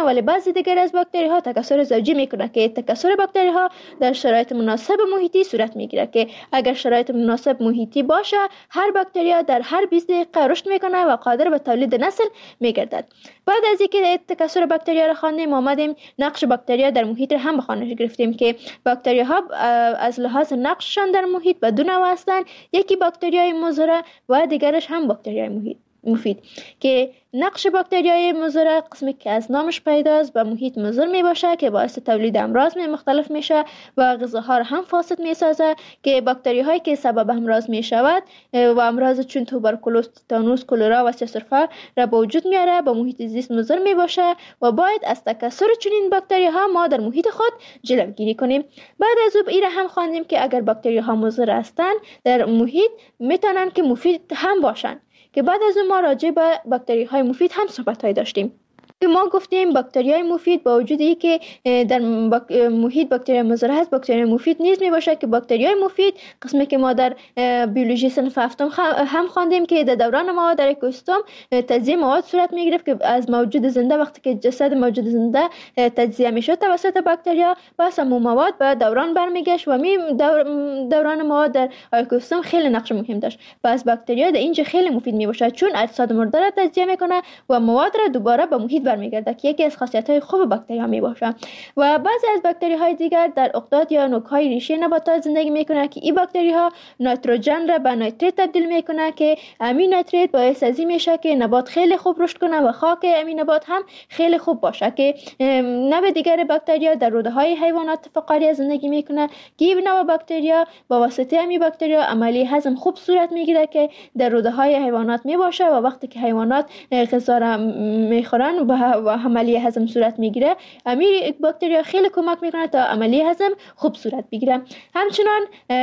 ولی بعضی دیگر از باکتری ها تکثر زوجی میکنه که تکثر باکتری ها در شرایط مناسب محیطی صورت میگیره که اگر شرایط مناسب محیطی باشه هر باکتری در هر 20 دقیقه رشد میکنه و قادر به تولید نسل میگردد. بعد از اینکه تکثر باکتری ها را خواندیم آمدیم نقش باکتری ها در محیط را هم بخوانش گرفتیم که باکتری ها از لحاظ نقششان در محیط به دو نوع هستند، یکی باکتری های مضر و دیگرش هم باکتری های مفید که نقش باکتری های مضر قسمی که از نامش پیداست به محیط مضر می باشه که باعث تولید امراض مختلف میشه و غذاها را هم فاسد می سازه که باکتری هایی که سبب امراض می شود و امراض چون توبرکولوز، تتانوس، کلرا و سرفه را به وجود میاره به محیط زیست مضر می باشه و باید از تکثر چنین باکتری ها ما در محیط خود جلوگیری کنیم. بعد از این را هم خواندیم که اگر باکتری ها مضر هستند در محیط میتونن که مفید هم باشن که بعد از اون ما راجع به باکتری های مفید هم صحبت های داشتیم که ما گفتیم باکتری های مفید با وجود ای که در محیط باکتری مضر هست باکتری مفید نیز می باشه که باکتری های مفید قسمی که ما در بیولوژی صنف هفتم هم خواندیم که در دوران مواد در اکوسیستم تجزیه مواد صورت می گرفت که از موجود زنده وقتی که جسد موجود زنده تجزیه می شد توسط باکتریا بس همون مواد به دوران برمیگشت و دوران مواد در اکوسیستم خیلی نقش مهم داشت. پس باکتریا در اینجا خیلی مفید می باشه چون اجساد مرده را تجزیه میکنه و مواد را دوباره به محیط برمیگرده که یکی از خاصیت‌های خوب باکتری ها میباشه. و بعضی از باکتری های دیگر در اقداد یا نوک‌های ریشه نباتات زندگی میکنه که این باکتری ها نیتروژن را به نیتریت تبدیل میکنه که امین نیتریت باعث از این میشه که نبات خیلی خوب رشد کنه و خاک امین نبات هم خیلی خوب باشه که نوع دیگر باکتری ها در روده های حیوانات فقاریه زندگی میکنه که این نوع باکتری ها با واسطه امین باکتری ها عملی هضم خوب صورت میگیره که در روده های حیوانات میباشه و وقتی که حیوانات غذا را میخورن و عملی هضم صورت میگیره امیر باکتریا خیلی کمک میکنه تا عملی هضم خوب صورت بگیره. همچنان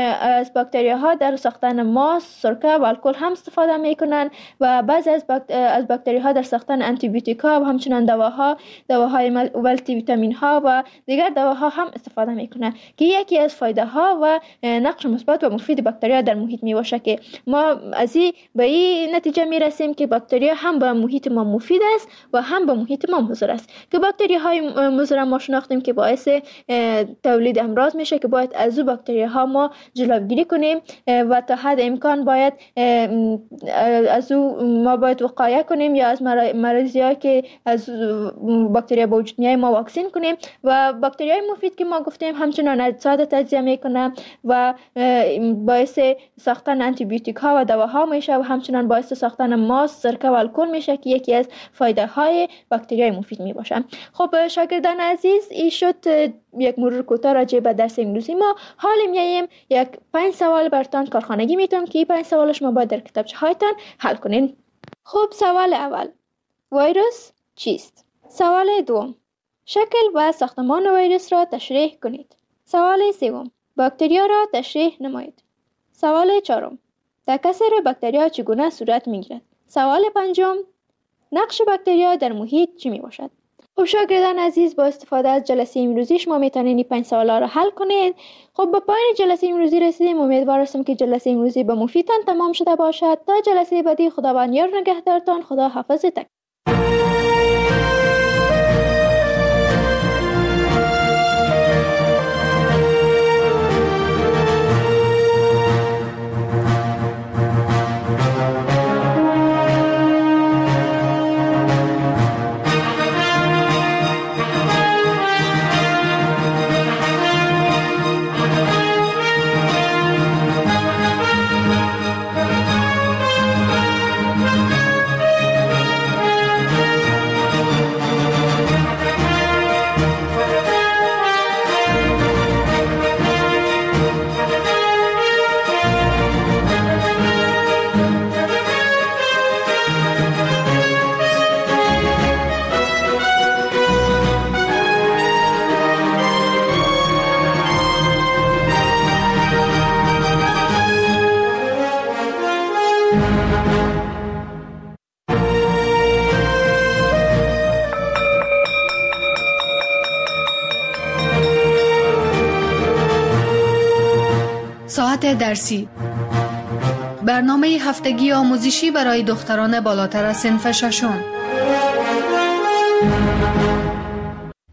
از باکتریا ها در ساختن ماست، سرکه و الکل هم استفاده میکنن و بعضی از باکتریا ها در ساختن آنتی بیوتیکا و همچنان دواهای مولتی ویتامین ها و دیگر دواها هم استفاده میکنن که یکی از فایده ها و نقش مثبت و مفید باکتریا در محیط میباشه که ما از به این نتیجه میرسیم که باکتریا هم به محیط ما مفید است و هم به محیط ما مضر است که باکتری های مضر ما شناختیم که باعث تولید امراض میشه که باید از او باکتری ها ما جلوگیری کنیم و تا حد امکان باید از او ما باید وقایه کنیم یا از مرضی ها که از باکتری با وجود میای ما واکسین کنیم. و باکتری های مفید که ما گفتیم همچنان اجساد تجزیه میکنه و باعث ساختن آنتی بیوتیک ها و دواها میشه و همچنان باعث ساختن ماست، سرکه و الکل میشه که یکی از فایده های باکتری های مفید می باشن. خب شاگردان عزیز این شد یک مرور کوتاه راجع به درس امروزی ما. حال میایم یک 5 سوال براتون کارخانگی میتونم که این 5 سوال شما باید در کتابچه هایتان حل کنین. خب سوال اول ویروس چیست؟ سوال دوم شکل و ساختمان ویروس را تشریح کنید. سوال سوم باکتریا را تشریح نمایید. سوال چهارم تکثر باکتریا چگونه صورت میگیرد؟ سوال پنجم نقش باکتریا در محیط چی می باشد؟ خب شاگردان عزیز با استفاده از جلسه امروزی شما میتونید این 5 سوالا را حل کنید. خب به پایان جلسه امروزی رسیدیم. امیدوارم که جلسه امروزی به مفیدتان تمام شده باشد. تا جلسه بعدی خداوند یار نگهدارتان. خدا حافظتان. ساعت درسی برنامه هفتگی آموزشی برای دختران بالاتر از صنف ششم.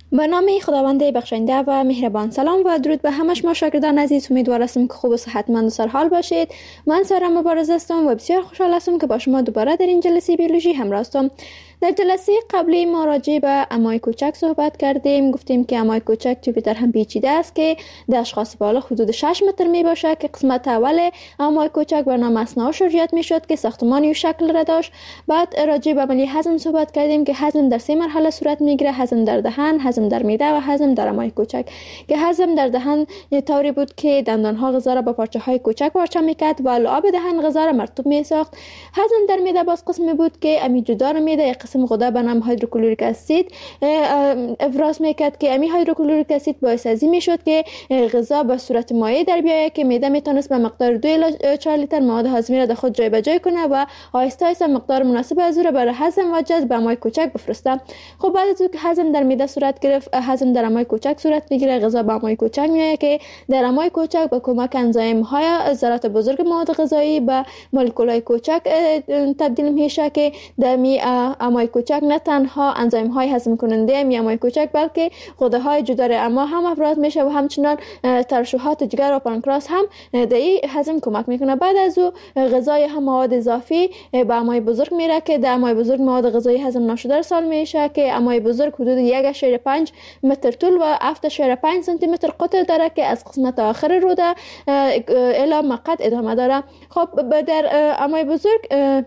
به نام خداوند بخشنده و مهربان. سلام و درود به همه شما شاگردان عزیز. امیدوار هستم که خوب و صحتمند و سرحال باشید. من سارا مبارز هستم و بسیار خوشحال هستم که با شما دوباره در این جلسه بیولوژی همراه هستم. در جلسه قبلی ما راجع به امای کوچک صحبت کردیم. گفتیم که امای کوچک جوپیتر هم پیچیده است که در اشخاص بالا حدود 6 متر می باشه که قسمت اول امای کوچک به نام اثنا شریات می شد که ساختمانی و شکل را داشت. بعد راجع به عملی هضم صحبت کردیم که هضم در 3 مرحله صورت می گیره: هضم در دهن، هضم در معده و هضم در امای کوچک. که هضم در دهن طوری بود که دندان ها غذا را با پارچه های کوچک پارچه میکرد و لعاب دهن غذا را مرطوب می ساخت. هضم در معده باز قسمی بود که امی جدار معده قسم غده به نام هیدروکلوریک اسید افراز میکرد که امی هیدروکلوریک اسید باعث ازی میشد که غذا به صورت مایع در بیاید که معده میتونست به مقدار 2 الی 4 لیتر مواد هاضمه را در خود جایبجای کنه و آهسته آهسته مقدار مناسب از او را برای هضم و جذب به امای کوچک بفرسته. خب بعد از اینکه هضم در معده صورت گرفت، هضم در امای کوچک صورت میگیره. غذا به امای کوچک میآید که در امای کوچک با کمک انزیم های ذرات بزرگ مواد غذایی به مولکول های کوچک تبدیل میشه که در امای کوچک نه تنها انزیم های هضم کننده امای کوچک بلکه غده های جدار اما هم افراز میشه و همچنان ترشحات جگر و پانکراس هم در این هضم کمک میکنه. بعد از او غذای هم مواد اضافی به امای بزرگ میره که در امای بزرگ مواد غذایی هضم نشده ارسال میشه که امای بزرگ حدود 1.5 متر طول و 7.5 سانتی متر قطر داره که از قسمت آخر روده الی مقعد ادامه داره. خب در امای بزرگ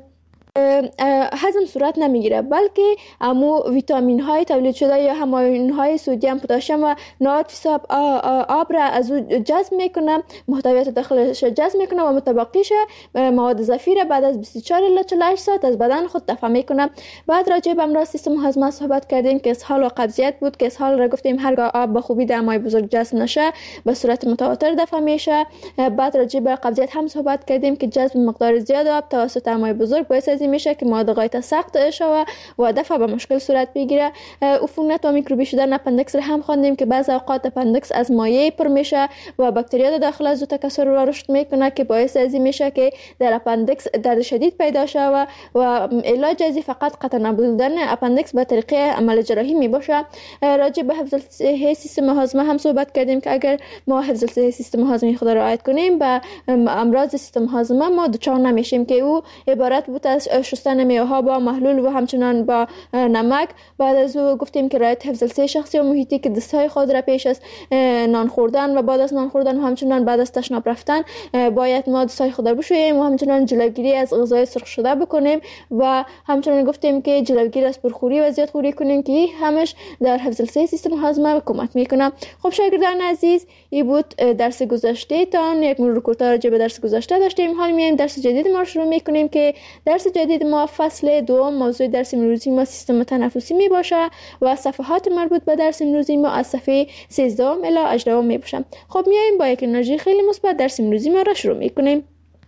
هضم صورت نمیگیره بلکه امو ویتامین های تولید شده یا هماین های سدیم، پتاسیم و نات فساب آب را از او جذب میکنه، محتویات داخلش جذب میکنه و متبقیش مواد اضافی را بعد از 24 الی 48 ساعت از بدن خود دفع میکنه. بعد راجع به امراض سیستم هاضمه صحبت کردیم که اسهال و قبضیت بود که اسهال را گفتیم هرگاه آب به خوبی در امای بزرگ جذب نشه به صورت متواتر دفع میشه. بعد راجع به قبضیت هم صحبت کردیم که جذب مقدار زیاد آب توسط امای بزرگ باعث میشه که مواد غایط سخت شود و دفع به مشکل صورت بگیره. عفونت و میکروبی شدن اپندکس را هم خواندیم که بعضی اوقات اپندکس از مایع پر میشه و باکتریا داخل از او تکثر و رشد میکنه که باعث از این میشه که در اپندکس درد شدید پیدا شود و علاج از فقط قطع نبودن اپندکس به طریق عمل جراحی میباشه. راجع به حفظ صحی سیستم هاضمه هم صحبت کردیم که اگر ما حفظ صحی سیستم هاضمه خود را رعایت کنیم به امراض سیستم هاضمه ما دچار نمیشیم که او عبارت بود از شستن میوه‌ها با محلول و همچنان با نمک. بعد از او گفتیم که رعایت حفظ الصحه شخصی و محیطی که دستهای خود را پیش از نان خوردن و بعد از نان خوردن و همچنان بعد از تشناب رفتن باید ما دستهای خود را بشوییم و همچنان جلوگیری از غذای سرخ شده بکنیم و همچنان گفتیم که جلوگیری از پرخوری و زیادخوری کنیم که همش در حفظ الصحه سیستم هاضمه کمک میکنه. خب شاگردان عزیز، این بود درس گذشته تان. یک مرور کوتاه راجع به درس گذشته داشتیم. حالا میایم درس جدید ما شروع میکنیم که درس جدید ما فصل 2 موضوع درس امروزی ما سیستم تنفسی می باشه و صفحات مربوط به درس امروزی ما از صفحه 13 الی 18 می باشه. خب میایم با یک انرژی خیلی مثبت درس امروزی ما را شروع میکنیم.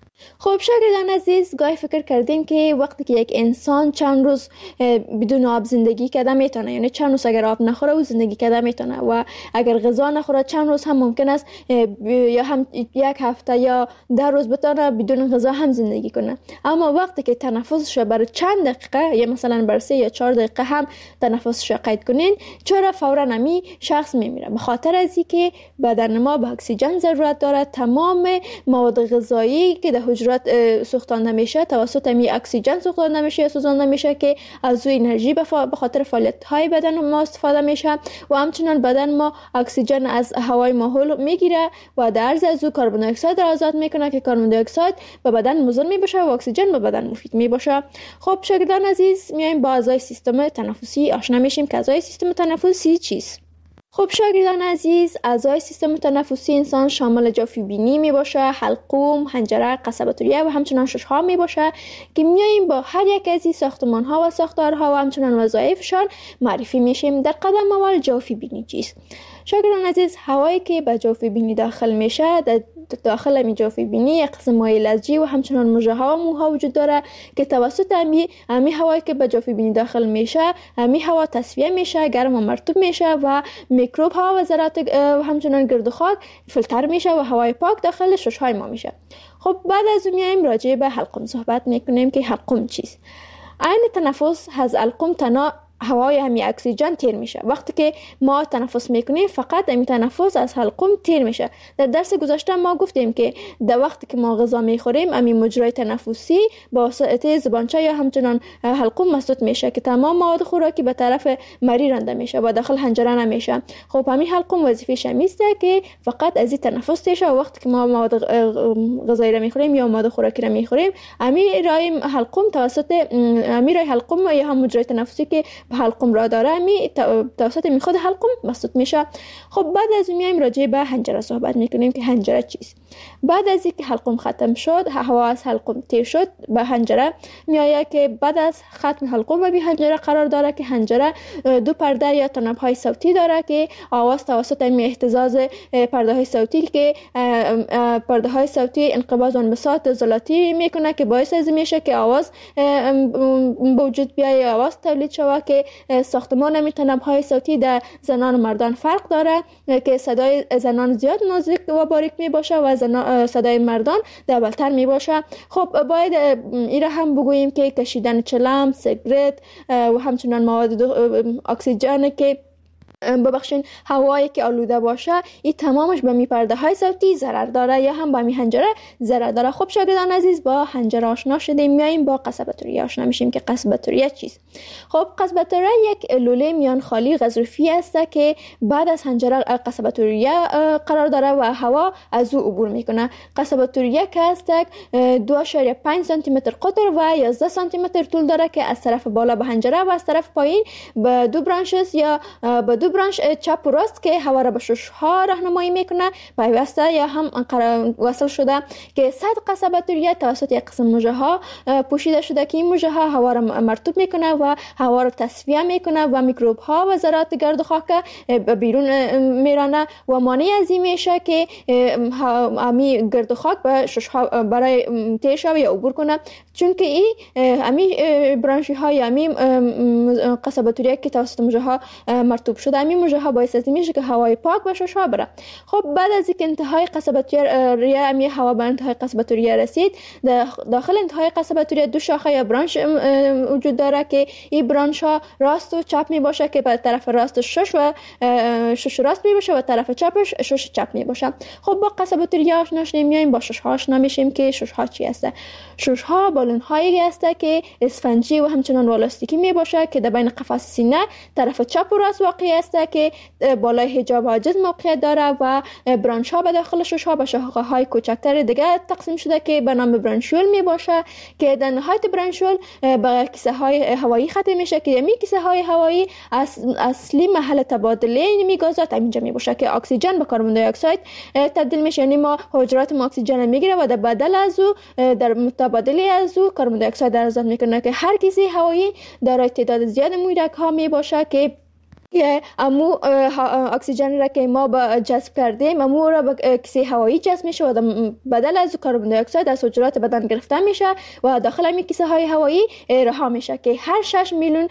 خب شاگردان عزیز، گاهی فکر کردین که وقتی که یک انسان چند روز بدون آب زندگی کرده میتونه، یعنی چند روز اگر آب نخوره او زندگی کرده میتونه و اگر غذا نخوره چند روز هم ممکن است یا هم 1 هفته یا 10 روز بتونه بدون غذا هم زندگی کنه. اما وقتی که تنفسش برای چند دقیقه یا مثلا برای 3 یا 4 دقیقه هم تنفسش قید کنین، چرا فورا نمی شخص میمیره؟ به خاطر از اینکه بدن ما به اکسیژن ضرورت داره. تمام مواد غذایی که در حجرات سوختانده میشه توسط می اکسیژن سوختانده میشه یا سوزانده میشه که از او انرژی به خاطر فعالیت های بدن ما استفاده میشه و همچنان بدن ما اکسیژن از هوای ماحول میگیره و در عرض از او کربن دی اکساید را آزاد میکنه که کربن دی اکساید به بدن مضر میباشه و اکسیژن به بدن مفید میباشه. خب شاگردان عزیز، میایم با اعضای سیستم تنفسی آشنا میشیم که اعضای سیستم تنفسی چیست. خب شاگردان عزیز، اعضای سیستم تنفسی انسان شامل جوفی بینی می باشه، حلقوم، حنجره، قصبه ریه و همچنان ششها می باشه که میاییم با هر یک از این ساختمان ها و ساختارها و همچنان وظایفشان معرفی میشیم. در قدم اول جوفی بینی چیست؟ شاگردان عزیز، هوایی که به جوفی بینی داخل میشه، در داخل می جوفی بینی یک قسم مایع لزجی و همچنان مژه ها و موها وجود داره که توسط امی هوایی که به جوفی بینی داخل میشه، امی هوا تصفیه میشه، گرم و مرطوب میشه و میکروب ها و ذرات و همچنان گرد و خاک فیلتر میشه و هوای پاک داخل ششهای ما میشه. خب بعد از اون میایم راجع به حلقوم صحبت میکنیم که حلقوم چیست. عین تنفس از حلقوم هوای همی اکسیژن تیر میشه. وقتی که ما تنفس میکنیم فقط این تنفس از حلقوم تیر میشه. در درس گذشته ما گفتیم که در وقتی که ما غذا میخوریم همین مجرای تنفسی با واسطه زبانچه یا همچنان حلقوم مسدود میشه که تمام مواد خوراکی به طرف مری رانده میشه و داخل حنجره نمیشه. خب همین حلقوم وظیفه‌ش میسته که فقط از این تنفس تیشه و وقتی که ما مواد غذایی را میخوریم یا مواد خوراکی را میخوریم همین رای حلقوم توسط همین رای حلقوم یا هم مجرای تنفسی که حلقوم را داره می توسط می خود حلقوم مسدود میشه. خب بعد از اون میایم راجع به حنجره صحبت میکنیم که حنجره چیست. بعد از اینکه حلقوم ختم شد، هوا از حلقوم تیر شد، به حنجره میآید که بعد از ختم حلقوم به حنجره قرار داره که حنجره دو پرده یا تناب های صوتی داره که آواز توسط این اهتزاز پرده های صوتی که پرده های صوتی انقباض و انبساط عضلاتی میکنه که باعث از میشه که آواز به وجود بیاید، آواز تولید شود که ساختمان همین تناب های صوتی در زنان و مردان فرق داره که صدای زنان زیاد نازک و باریک می باشه و صدای مردان دبلتر می باشه. خب باید این را هم بگوییم که کشیدن چلم، سیگرت و همچنان مواد اکسیژن که ببخشین هوایی که آلوده باشه این تمامش به می پرده های صوتی ضرر داره یا هم به می حنجره ضرر داره. خب شاگردان عزیز با حنجره آشنا شدیم، میایم با قصبه توریه آشنا میشیم که قصبه توریه چیست. خب قصبه توریه یک لوله میان خالی غضروفی است که بعد از حنجره قصبه توریه قرار داره و هوا از او عبور میکنه. قصبه توریه که است 2.5 سانتی متر قطر و 11 سانتی متر طول داره که از طرف بالا به حنجره و از طرف پایین به دو برانچز یا به دو برانچ چپ و راست که هوا را به ششها راهنمایی میکنه پیوسته یا هم وصل شده که سطح قصبه توریه توسط یک قسم مژه ها پوشیده شده که این مژه ها هوا را مرطوب میکنه و هوا را تصفیه میکنه و میکروب ها و ذرات گرد و خاک بیرون میرانه و مانع از این میشه که همی گرد و خاک به ششها برای تیشه یا عبور کنه، چون که این همی برانشی های همی قصبه توریه که توسط مژه ها مرطوب شده همین مژه ها باعث از میشه که هوای پاک به ششها بره. خب بعد از اینکه انتهای قصبه توریه همین هوا به انتهای قصبه توریه رسید، داخل انتهای قصبه توریه دو شاخه یا برانش وجود داره که این برانش ها راست و چپ می باشه که به طرف راست شش و شش راست می باشه و طرف چپش شش چپ می باشه. خب با قصبه توریه آشنا شدیم، میایم با شش ها آشنا میشیم که شش ها چی هست. شش ها بالون هایی هست که اسفنجی و همچنان والاستیکی می باشه که در بین قفس سینه طرف چپ و راست واقع است که بالای حجاب حاجز موقعیت داره و برانچ ها به داخل شش ها به شاخه های کوچکتر دیگه تقسیم شده که به نام برانشول می باشه که در نهایت برانشول به کیسه های هوایی ختم میشه که می کیسه های هوایی اصلی محل تبادله این گازات اینجا می باشه که اکسیژن به کربن دی اکساید تبدیل میشه. یعنی ما حجرات ما اکسیژن میگیره و در بدل از او در متبادله از او کربن دی اکساید آزاد میکنه که هر کیسه هوایی دارای تعداد زیاد مویدک ها می باشه که امو اکسیژن را که ما با جذب کردیم امو را به کیسه هوایی جذب میشه و بدل از کربن دی اکساید از حجرات بدن گرفته میشه و داخل همین کیسه های هوایی رها میشه که هر 6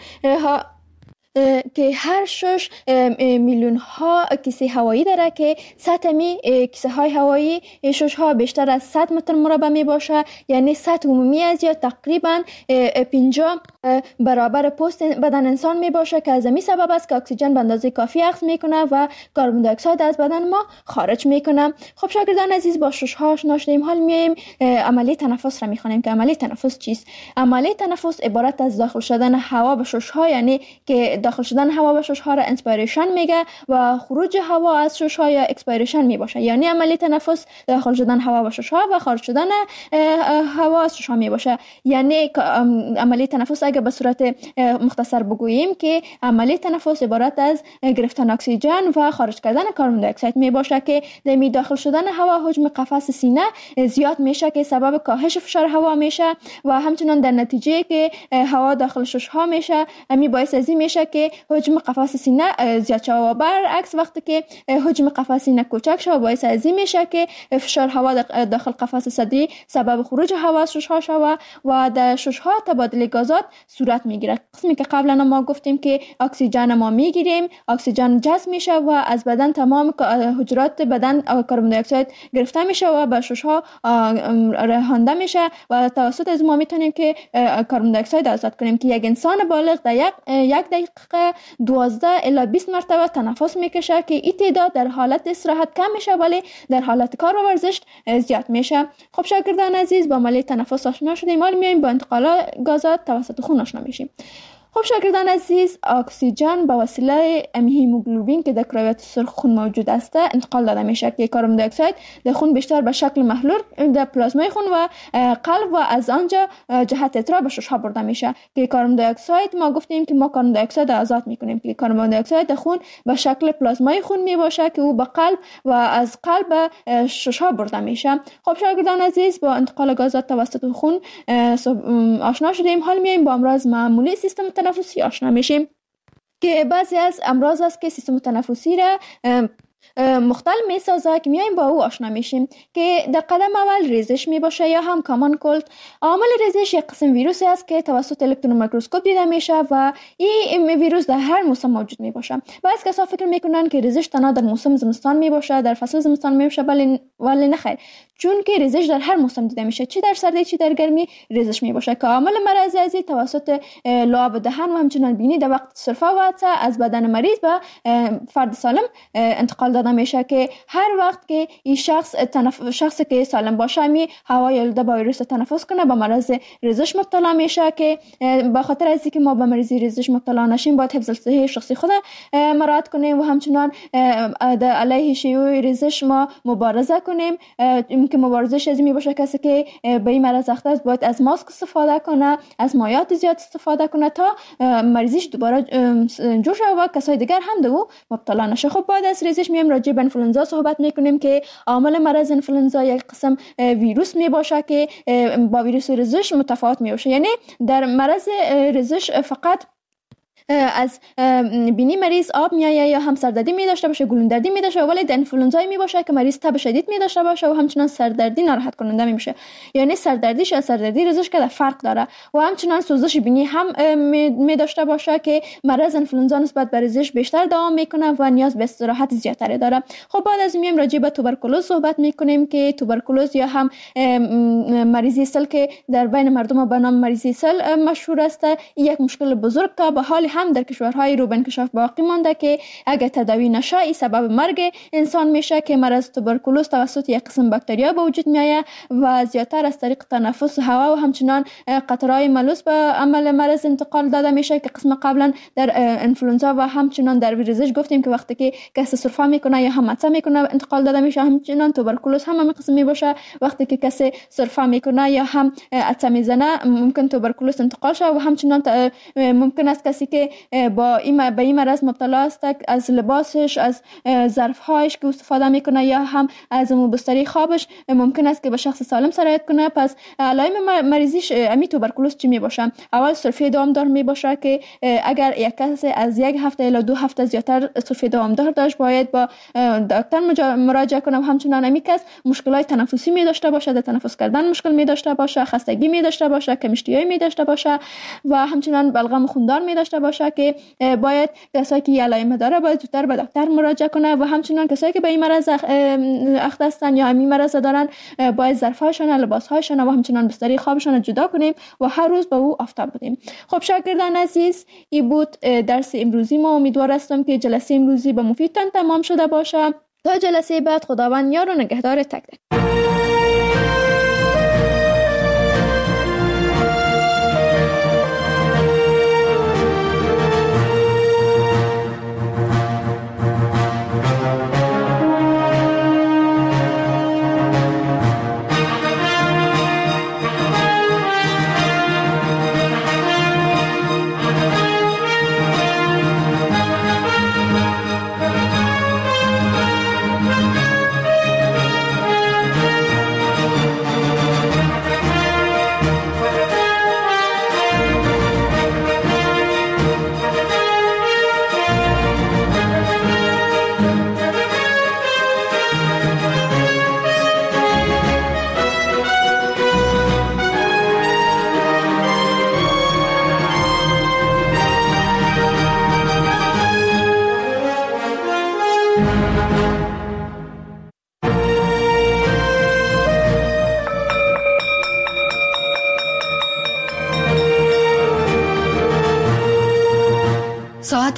میلیون ها کیسه هوایی داره که سطح می کیسه های هوایی شش ها بیشتر از 100 متر مربع می باشه. یعنی سطح عمومی از یا تقریبا 50 برابر پوست بدن انسان می باشه که از این سبب است که اکسیژن به اندازه کافی اخذ میکنه و کربن دی اکساید از بدن ما خارج میکنه. خب شاگردان عزیز با شش ها آشنا شدیم، حال میایم عملی تنفس را میخوانیم که عملی تنفس چیست. عملی تنفس عبارت از داخل شدن هوا به شش ها، یعنی که داخل شدن هوا به شش ها را انسپیریشن میگه و خروج هوا از شش ها یا اکسپیریشن می باشه. یعنی عملی تنفس داخل شدن هوا به شش ها و خارج شدن هوا از شش ها می باشه. یعنی عملی تنفس اگه به صورت مختصر بگوییم که عملی تنفس عبارت از گرفتن اکسیژن و خارج کردن کربن دی اکساید می باشه که در داخل شدن هوا حجم قفس سینه زیاد میشه که سبب کاهش فشار هوا میشه و همچنان در نتیجه که هوا داخل شش ها میشه می باعث از این میشه که حجم قفس سینه زیاد شود و برعکس وقتی که حجم قفس سینه کوچک شود باعث از این میشه که فشار هوا داخل قفس صدری سبب خروج هوا از ششها شود و در ششها تبادل گازات صورت میگیره. قسمی که قبلا ما گفتیم که اکسیژن ما میگیریم، اکسیژن جذب میشه و از بدن تمام حجرات بدن کربن دی اکساید گرفته میشه و به ششها رهانده میشه و توسط از ما میتونیم که کربن دی اکساید آزاد کنیم که یک انسان بالغ در یک دقیقه 12 الی 20 مرتبه تنفس میکشه که این تعداد در حالت استراحت کم میشه ولی در حالت کار و ورزش زیاد میشه. خب شاگردان عزیز، با عملیه تنفس آشنا شدیم، حالا میایم با انتقال گازات توسط خون آشنا میشیم. خب شاگردان عزیز، اکسیژن به وسیله هیموگلوبین که در کرویات سرخ خون موجود است انتقال داده میشه که کربن دی اکساید در خون بیشتر به شکل محلول در پلازمای خون و قلب و از آنجا جهت اترا به ششها برده میشه که کربن دی اکساید ما گفتیم که ما کربن دی اکساید آزاد میکنیم که کربن دی اکساید در خون به شکل پلازمای خون میباشه که او به قلب و از قلب به ششها برده میشه. خب شاگردان عزیز، با انتقال گازات توسط خون آشنا شدیم، حال میایم با امراض معمولی سیستم تنفسی آشنا میشیم که بعضی از امراض است که سیستم تنفسی را مختل می سازه که میایم با او آشنا میشیم که در قدم اول ریزش می باشه یا هم کامان کولد. عامل ریزش یک قسم ویروسی است که توسط الکترون میکروسکوپ دیده میشه و این ویروس در هر موسم موجود می باشه. بعضی کسا فکر میکنن که ریزش تنها در موسم زمستان می باشه، در فصل زمستان می باشه، ولی نه خیر، چون که ریزش در هر موسم دیده میشه، چی در سردی چی در گرمی ریزش می باشه که عامل مرض ازی توسط لعاب دهن و همچنان بینی در وقت سرفه و عطسه از بدن مریض به فرد سالم انتقال داده میشه که هر وقت که این شخصی که سالم باشه می هوای آلوده با ویروس تنفس کنه به مرض ریزش مبتلا میشه که به خاطر از اینکه ما به مرض ریزش مبتلا نشیم باید حفظ صحت شخصی خود مراعات کنیم و همچنان علیه شیوع ریزش ما مبارزه کنیم. که مبارزش از این می باشه کسی که به این مرض اخته است باید از ماسک استفاده کنه، از مایعات زیاد استفاده کنه تا مریضیش دوباره جوش و کسای دیگر هم به او مبتلا نشه. خب بعد از ریزش میایم راجع به انفلوئنزا صحبت میکنیم که عامل مرض انفلوئنزا یک قسم ویروس می باشه که با ویروس ریزش متفاوت می باشه. یعنی در مرض ریزش فقط از بینی مریض آب میایه یا هم سردردی می داشته باشه، گلوندردی می داشته، ولی در انفلوئنزا می باشه که مریض تب شدید می داشته باشه و همچنان سردردی ناراحت کننده می باشه. یعنی سردردیش از سردردی ریزش که فرق داره و همچنان سوزش بینی هم می داشته باشه که مرض انفلوئنزا نسبت به ریزش بیشتر دوام میکنه و نیاز به استراحت زیادتری داره. خب بعد از میایم راجع به توبرکولوز صحبت میکنیم که توبرکولوز یا هم مریضی سل که در بین مردم به نام مریضی سل مشهور است، یک مشکل بزرگ که به حال هم در کشورهای رو به انکشاف باقی مانده که اگر تداوی نشه ای سبب مرگ انسان میشه که مرض توبرکولوز توسط یک قسم باکتریا به وجود میاد و زیادتر از طریق تنفس هوا و همچنان قطرهای ملوث به عمل مرض انتقال داده میشه که قسم قبلا در انفلوئنزا و همچنان در ریزش گفتیم که وقتی که کسی سرفه میکنه یا هم عطسه میکنه انتقال داده میشه. همچنان توبرکولوز هم همین قسم می باشه، وقتی که کسی سرفه میکنه یا هم عطسه میزنه ممکن توبرکولوز انتقال شه و همچنان ممکن است کسی که با این مرض مبتلا است از لباسش، از ظرفهایش که استفاده میکنه یا هم از بستری خوابش ممکن است که به شخص سالم سرایت کنه. پس علائم مریضیش امی توبرکولوز چی می باشه؟ اول سرفه دوامدار می باشه که اگر یک کس از یک هفته الی 2 هفته زیادتر سرفه دوامدار داشت باید با دکتر مراجعه کنه و همچنان امی کس مشکلات تنفسی می داشته باشه، در تنفس کردن مشکل می داشته باشه، خستگی می داشته باشه، کمشتیایی می داشته باشه و همچنان بلغم خوندار می داشته باشه که باید کسایی که علائم داره باید زودتر به دکتر مراجعه کنه و همچنان کسایی که به این مرض اخته هستن یا همین مرض دارن باید ظرفهاشون، لباسهاشون و همچنان بستری خوابشون جدا کنیم و هر روز به او آفتاب بدیم. خب شاگردان عزیز، این بود درس امروزی ما. امیدوار هستم که جلسه امروزی به مفیدتان تمام شده باشه. تا جلسه بعد خداوند یار و نگهدار تک تک.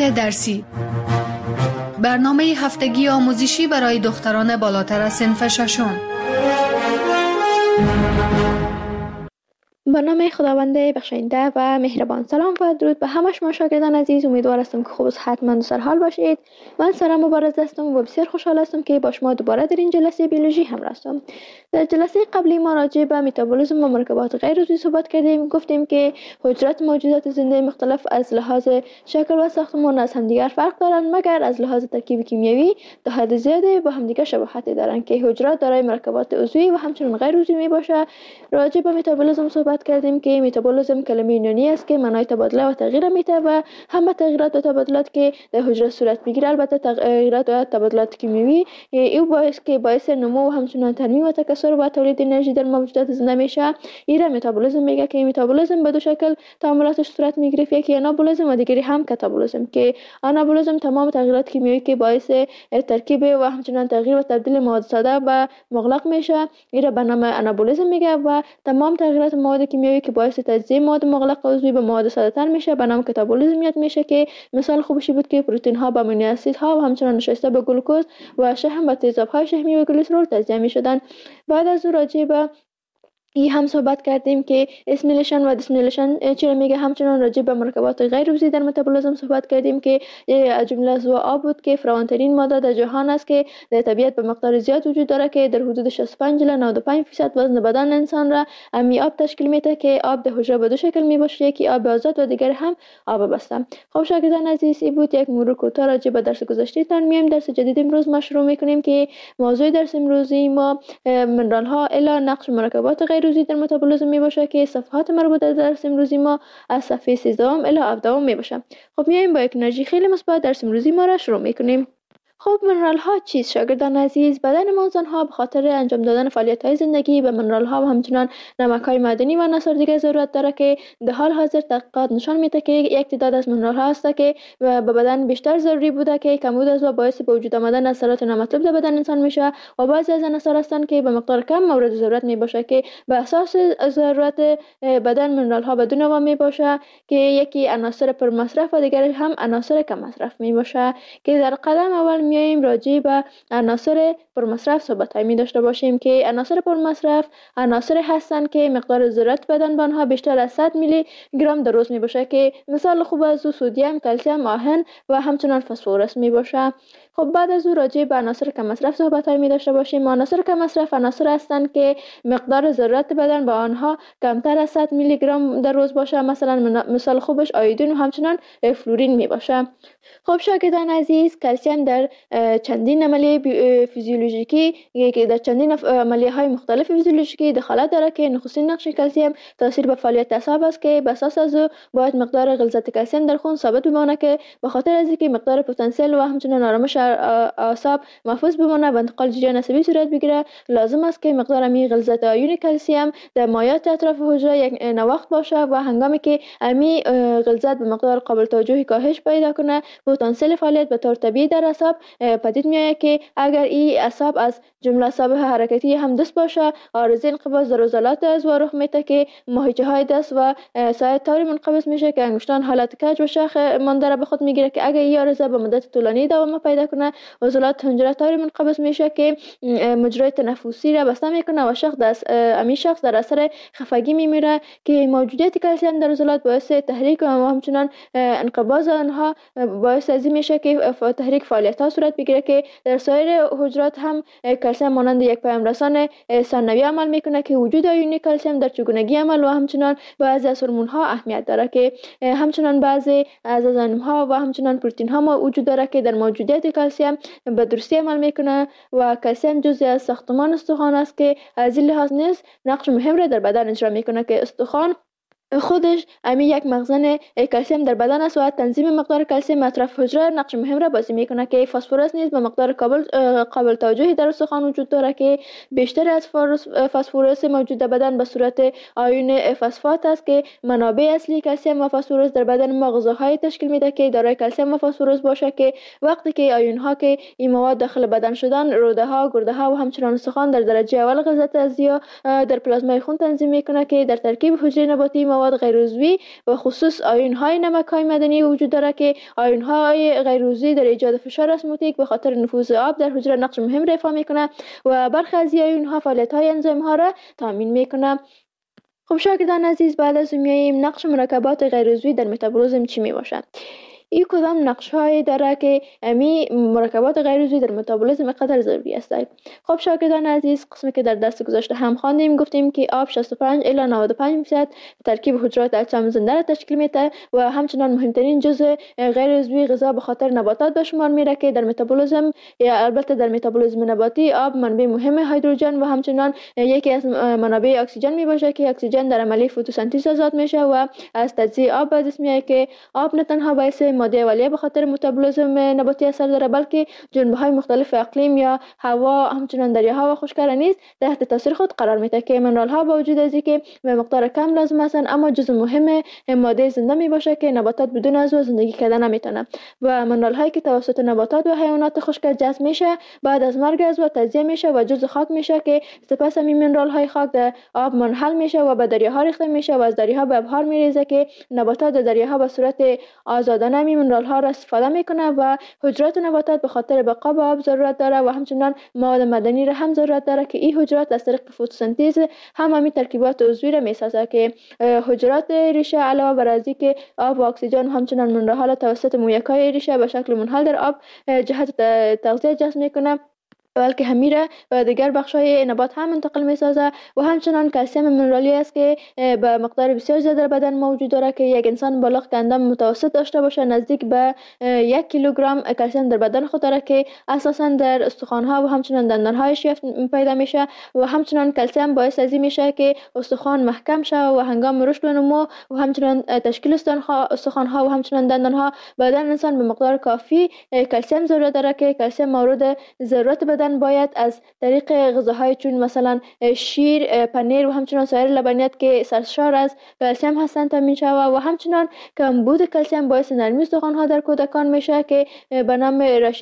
درسی، برنامه هفتگی آموزشی برای دختران بالاتر از صنف ششم. به نام خداوند بخشنده و مهربان. سلام و درود به همه شما شاگردان عزیز. امیدوار هستم که خوب و صحتمند و سرحال باشید. من سارا مبارز هستم و بسیار خوشحال هستم که با شما دوباره در این جلسه بیولوژی همراه هستم. در جلسه قبلی ما راجع به متابولیسم و مرکبات غیر عضوی صحبت کردیم. گفتیم که حجرات موجودات زنده مختلف از لحاظ شکل و ساختمان از همدیگر فرق دارند، مگر از لحاظ ترکیب کیمیایی تا حد زیادی با همدیگر شباهت دارند که حجرات دارای مرکبات عضوی و همچنین غیر عضوی میباشه. راجع به متابولیسم صحبت کردیم که متابولیسم کلمه یونانی است که معنای تبادله و تغییر میده و همه تغییرات و تبادلات که در حجره صورت میگیره، البته تغییرات و تبادلات کیمیایی، این باعث نمو و همچنین تنمیم و تکثر و تولید انرژی در موجودات زنده میشه. این متابولیسم میگه که متابولیسم به دو شکل تعاملاتش صورت میگیره، یکی آنابولیسم و دیگری هم کاتابولیسم. که آنابولیسم تمام تغییرات کیمیایی که باعث ترکیب و همچنین تغییر و تبدیل مواد ساده به مغلق میشه، این به نام آنابولیسم میگه. و تمام تغییرات مواد کیمیایی که باعث تجزیه مواد مغلق عضوی به مواد ساده تر میشه به نام کاتابولیسم یاد میشه. که مثال خوبشی بود که پروتئین ها به امینو اسید ها و همچنین نشسته به گلوکوز و شحم و تیزاب های شحمی و گلیسرول تجزیه میشدن. بعد از اون راجع به این هم صحبت کردیم که اسمیلیشن و دیسمیلیشن چرا میگه. همچنان راجع به مرکبات غیر عضوی در متابولیسم صحبت کردیم که از جمله از آب بود که فراوانترین ماده در جهان است که در طبیعت به مقدار زیاد وجود داره که در حدود 65 الی 95% وزن بدن انسان را امی آب تشکیل میده. که آب در حجره به دو شکل میباشه، یکی آب آزاد و دیگر هم آب بسته. خب شاگردان عزیز، این بود یک مرور کوتاه راجع به درس گذشته تان. میایم درس جدید امروز ما شروع میکنیم که موضوع درس امروزی ما منرال ها الی نقش مرکبات غیر عضوی در متابولیسم میباشه که صفحات مربوطه در درس امروزی ما از صفحه 13 الی 17 میباشه. خب میایم با یک انرژی خیلی مثبت درس امروزی ما را شروع میکنیم. خب منرال ها چیست شاگردان عزیز؟ بدن ما انسان ها به خاطر انجام دادن فعالیت های زندگی به منرال ها و همچنان نمک های معدنی و عناصر دیگه ضرورت داره که در حال حاضر تحقیقات نشان میده که یک تعداد از منرال ها هست که به بدن بیشتر ضروری بوده که کمبود از و باعث به وجود آمدن اثرات نامطلوب در بدن انسان میشه، و بعضی از عناصر هستند که به مقدار کم مورد ضرورت میباشه که به اساس ضرورت بدن منرال ها به دو نوع میباشه که یکی عناصر پر مصرف و دیگری هم عناصر کم مصرف میباشه. که در قدم اول میایم راجع به عناصر پرمصرف صحبت می داشته باشیم. که عناصر پرمصرف عناصر هستند که مقدار ضرورت بدن به آنها بیشتر از 100 میلی گرم در روز می باشه. که مثال خوب از سدیم، کلسیم، آهن و همچنان فسفر می باشه. خب بعد از او راجع به عناصر کم مصرف صحبت می داشته باشیم. عناصر کم مصرف عناصر هستند که مقدار ضرورت بدن به آنها کمتر از 100 میلی گرم در روز باشه. مثلا مثال خوبش آیودین و همچنان فلورین می باشه. خب شاگردان عزیز، کلسیم در چندین عملیه فیزیولوژیکی که در چندین عملیه های مختلف فیزیولوژیکی دخالت داره که نخستین نقش کلسیم تاثیر به فعالیت اعصاب است که به اساس از او باید مقدار غلظت کلسیم در خون ثابت بمانه که به خاطر از اینکه مقدار پتانسیل و همچنین آرامش اعصاب محفوظ بمانه و انتقال جریان عصبی صورت بگیره، لازم است که مقدار می غلظت آیون کلسیم در مایات اطراف حجره یک نواخت باشه و هنگامی که امی غلظت به مقدار قابل توجهی کاهش پیدا کنه، پتانسیل فعالیت به طور طبیعی در اعصاب پدید میاد. که اگر این اعصاب از جمله اعصاب حرکتی هم دست باشه، عارضه انقباض در عضلات از رخ میده که ماهیچه های دست و ساعد طوری منقبض میشه که انگشتان حالت کج و شاخ مانده را به خود میگیره. که اگر این عارضه به مدت طولانی دوام پیدا کنه، عضلات حنجره طوری منقبض میشه که مجرای تنفسی را بسته میکنه و شخص در اثر خفگی میمیره. که موجودیت کلسیم در عضلات باعث تحریک و همچنان انقباض آنها باعث از این میشه که تحریک فعالیت ها صورت بگیره. که در سایر حجرات هم کلسیم مانند یک پیام رسان ثانوی عمل میکنه که وجود آیون کلسیم در چگونگی عمل و همچنان بعضی از هورمون ها اهمیت داره. که همچنان بعضی از انزیم ها و همچنان پروتئین ها وجود داره که در موجودیت کلسیم به درستی عمل میکنه و کلسیم جزئی از ساختمان استخوان است که از این لحاظ نیز نقش مهم را در بدن اجرا میکنه. که استخوان خودش امی یک مخزن کلسیم در بدن است و تنظیم مقدار کلسیم اطراف حجره نقش مهم را بازی میکنه. که فسفرس نیز به مقدار قابل توجهی در استخوان وجود داره که بیشتر از فسفرس موجود در بدن به صورت آیون فسفات است. که منابع اصلی کلسیم و فسفرس در بدن ما غذاهای تشکیل میده که دارای کلسیم و فسفرس باشه. که وقتی که آیون ها که این مواد داخل بدن شدن، روده ها، گرده ها و همچنان استخوان در درجه اول غلظت ازیا در پلازمای خون تنظیم میکنه که در ترکیب حجره نباتی مواد مواد غیر عضوی و خصوص آیون‌های نمک‌های معدنی وجود داره که آیون‌های غیر عضوی در ایجاد فشار اسموتیک به خاطر نفوذ آب در حجره نقش مهم ایفا میکنه و برخی از آیون‌ها فعالیت‌های انزیم‌ها را تامین میکنه. خب شاگردان عزیز، بعد از میاییم نقش مرکبات غیر عضوی در متابولیسم چی می باشد؟ این کدام نقش هایی داره که امی مرکبات غیر عضوی در متابولیسم قدر ضروری است؟ خب شاگردان عزیز، قسمی که در درس گذشته هم خواندیم، گفتیم که آب 65 الی 95% ترکیب حجرات اجسام زنده را تشکیل میده و همچنان مهمترین جزء غیر عضوی غذا به خاطر نباتات به شمار میره که در متابولیسم یا البته در متابولیسم نباتی آب منبع مهم هیدروژن و همچنان یکی از منابع اکسیژن می باشه که اکسیژن در عملیه فتوسنتز آزاد میشه و از تجزیه آب به دست میاد که آب نه تنها باعث ماده اولیه به خاطر متابولیسم نباتی اثر داره، بلکه جنبه‌های مختلف اقلیم یا هوا همچنان دریاها و خشک‌ها نیز تحت تاثیر خود قرار میده که منرال‌ها با وجود از اینکه به مقدار کم لازم هستند اما جزء مهم ماده زنده می باشه که نباتات بدون از زندگی کردن نمیتونه و منرال‌هایی که توسط نباتات و حیوانات خشک جذب میشه بعد از مرگ از تجزیه میشه و جزء خاک میشه که سپس این منرال‌های خاک در آب منحل میشه و به دریاها ریخته میشه و از دریاها به ابحار میریزه که نباتات در دریاها به صورت آزادانه منرال‌ها را استفاده میکنه و حجرات نباتات به خاطر بقا به آب ضرورت داره و همچنان مواد معدنی را هم ضرورت داره که این حجرات از طریق فتوسنتز هم ترکیبات عضوی را میسازه که حجرات ریشه علاوه بر از اینکه آب و اکسیژن همچنان منرال‌ها را توسط مویک‌های ریشه به شکل منحل در آب جهت تغذیه جذب میکنه بلکه همیره و دیگر بخش‌های نبات هم منتقل می‌سازه و همچنان کلسیم منرالی است که به مقدار بسیار زیاد در بدن موجود داره که یک انسان بالغ که اندام متوسط داشته باشه نزدیک به 1 کیلوگرم کلسیم در بدن خود داره که اساساً در استخوان‌ها و همچنان دندان‌های شیفت پیدا میشه و همچنان کلسیم باعث از این میشه که استخوان محکم شه و هنگام رشد و نمو و همچنان تشکیل استخوان‌ها و همچنان دندان‌ها بدن انسان به مقدار کافی کلسیم ضرورت داره که کلسیم مورد ضرورت بدن باید از طریق غذاهای چون مثلا شیر، پنیر و همچنان سایر لبنیات که سرشار از کلسیم هستند تامین شود و همچنان کمبود کلسیم باعث نرمی استخوان‌ها در کودکان میشه که به نام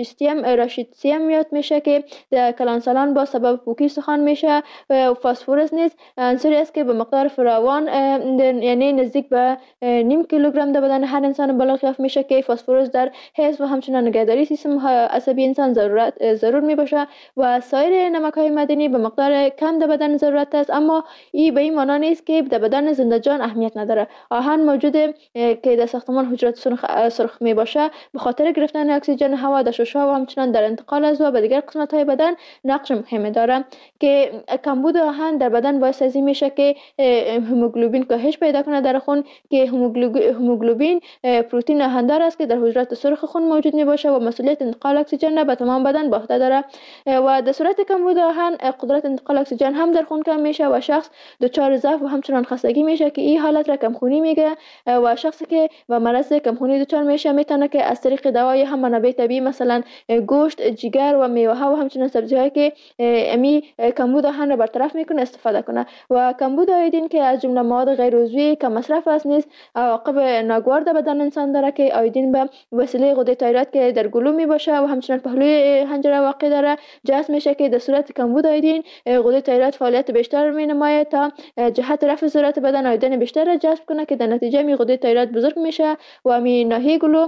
راشیتسیم یاد میشه که در کلانسالان با سبب پوکی استخوان میشه و فسفرس نیز عنصری است که به مقدار فراوان یعنی نزدیک به نیم کیلوگرم در بدن هر انسان بالغ یافت میشه که فسفرس در حفظ و همچنان نگهداری سیستم عصبی انسان ضرور میباشه و سایر نمک‌های معدنی به مقدار کم در بدن ضرورت است اما این به این معنی نیست که در بدن زنده جان اهمیت نداره. آهن موجوده که در ساختمان حجرات سرخ می باشه به خاطر گرفتن اکسیژن هوا در شش‌ها و همچنان در انتقال از و به دیگر قسمت‌های بدن نقش مهمی داره که کمبود آهن در بدن باعث از این میشه که هموگلوبین کاهش پیدا کنه در خون که هموگلوبین پروتئین آهندار است که در حجرات سرخ خون موجود می باشه و مسئولیت انتقال اکسیژن به تمام بدن به عهده داره و در صورت کمبود آهن قدرت انتقال اکسیژن هم در خون کم میشه و شخص دچار ضعف و همچنان خستگی میشه که این حالت را کمخونی میگه و شخصی که با مرض کمخونی دچار میشه میتونه که از طریق دوای هم منابع طبیعی مثلا گوشت، جگر و میوه ها و همچنان سبزی هایی که امی کمبود آهن را برطرف میکنه استفاده کنه و کمبود آیودین که از جمله مواد غیر عضوی که مصرف است نیز عواقب ناگوار در بدن انسان داره که آیودین به وسیله غده تایروید که در گلو می باشه و همچنان پهلوی حنجره واقع داره جذب میشه که در صورت کمبود آیودین غده تایروید فعالیت بیشتر می نماید تا جهت رفع ضرورت بدن آیودین بیشتر را جذب کنه که در نتیجه می غده تایروید بزرگ میشه و می ناحیه گلو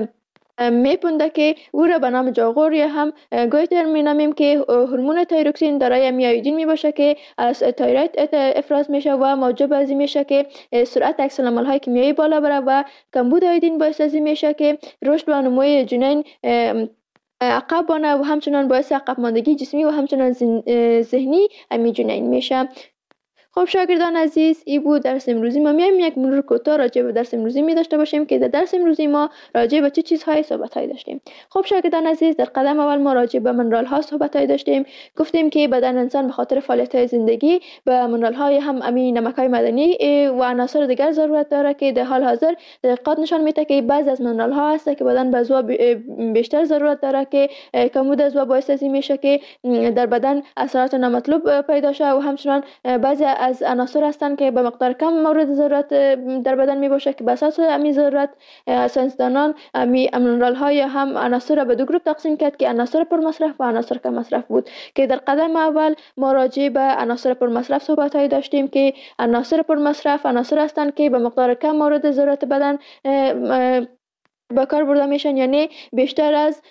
میپونده که او را به نام جاغور یا هم گویتر مینامیم که هورمون تایروکسین دارای آیودین می باشه که از تایروید افراز میشه و موجب از این میشه که سرعت عکس العمل‌های کیمیایی بالا بره و کمبود آیودین باعث از این میشه که رشد و نموی جنین عقب بانه و همچنان باعث عقب ماندگی جسمی و همچنان ذهنی امی جنین میشه. خب شاگردان عزیز، این بود درس امروزی ما. میایم یک مرور کوتاه راجع به درس امروزی می داشته باشیم که در درس امروزی ما راجع به چه چیزهای صحبت‌های داشتیم. خب شاگردان عزیز، در قدم اول ما راجع به منرال‌ها صحبت‌های داشتیم. گفتیم که بدن انسان به خاطر فعالیت‌های زندگی به منرال‌های هم امین نمک‌های معدنی و عناصر دیگر ضرورت داره که در حال حاضر تحقیقات نشان میده که بعضی از منرال‌ها هست که بدن به عضو بیشتر ضرورت داره که کمبود عضو باعث میشه که در بدن اثرات نامطلوب پیدا شه و همچنان بعضی از عناصر هستند که به مقدار کم مورد ضرورت در بدن می باشه که به اساس امی ضرورت ساینسدانان امی مینرال های هم عناصر را به دو گروه تقسیم کرد که عناصر پر مصرف و عناصر کم مصرف بود که در قدم اول ما راجع به عناصر پر مصرف صحبت های داشتیم که عناصر پر مصرف عناصر هستند که به مقدار کم مورد ضرورت بدن به کار برده میشن، یعنی بیشتر از